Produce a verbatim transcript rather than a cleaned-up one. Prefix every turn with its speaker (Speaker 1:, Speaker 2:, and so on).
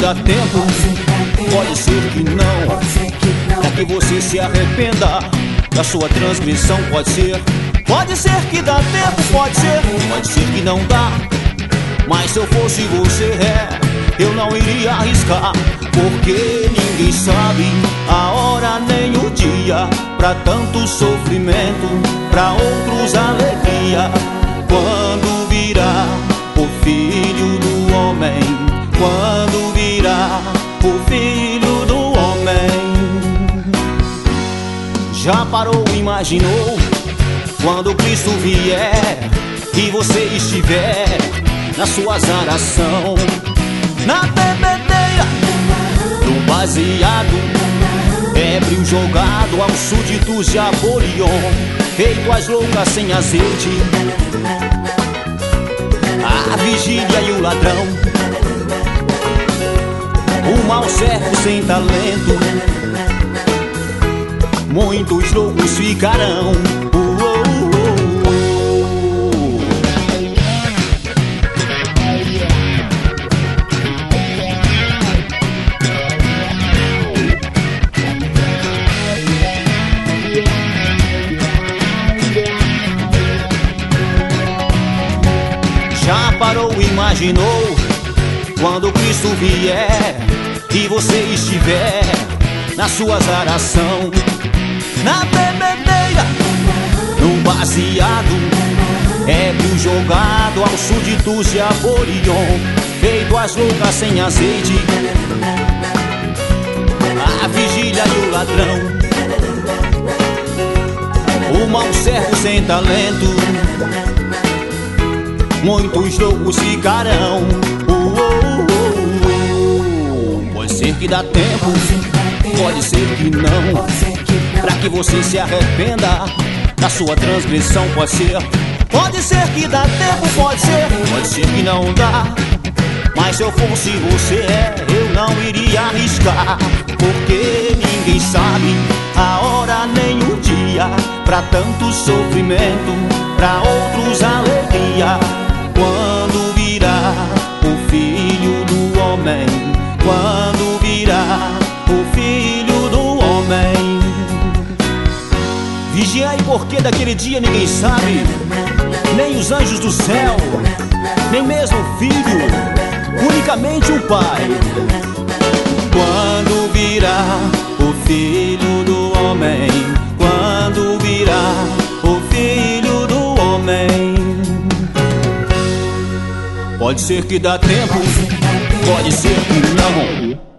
Speaker 1: dá tempo, pode ser que não. Pra que você se arrependa da sua transgressão, pode ser. Pode ser que dá tempo, pode ser, pode ser que não dá. Mas se eu fosse você, é, eu não iria arriscar, porque ninguém sabe a hora nem o dia. Pra tanto sofrimento, pra outros alegria. Quando virá o Filho do Homem, quando virá o Filho do Homem. Já parou, imaginou, quando Cristo vier e você estiver na sua zaração, na bebedeira, no baseado, ébrio jogado aos súditos de Apolion, feito as loucas sem azeite, a vigília e o ladrão, o mau servo sem talento, muitos loucos ficarão. Já parou, imaginou, quando Cristo vier e você estiver na sua zaração, na bebedeira, no baseado, ébrio jogado aos súditos de Apolion, feito as loucas sem azeite, a vigília e o ladrão, o mau servo sem talento, muitos loucos ficarão. uh, uh, uh, uh. Pode ser que dá tempo, pode ser que não. Pra que você se arrependa da sua transgressão, pode ser. Pode ser que dá tempo, pode ser, pode ser que não dá. Mas se eu fosse você, eu não iria arriscar, porque ninguém sabe a hora nem o dia. Pra tanto sofrimento, pra outros alegria. Quando virá o Filho do Homem, quando virá o Filho do Homem. Vigiai, porque daquele dia ninguém sabe, nem os anjos do céu, nem mesmo o Filho, unicamente o Pai. Quando virá o Filho do Homem, quando virá o Filho do Homem. Pode ser que dá tempo, pode ser que não.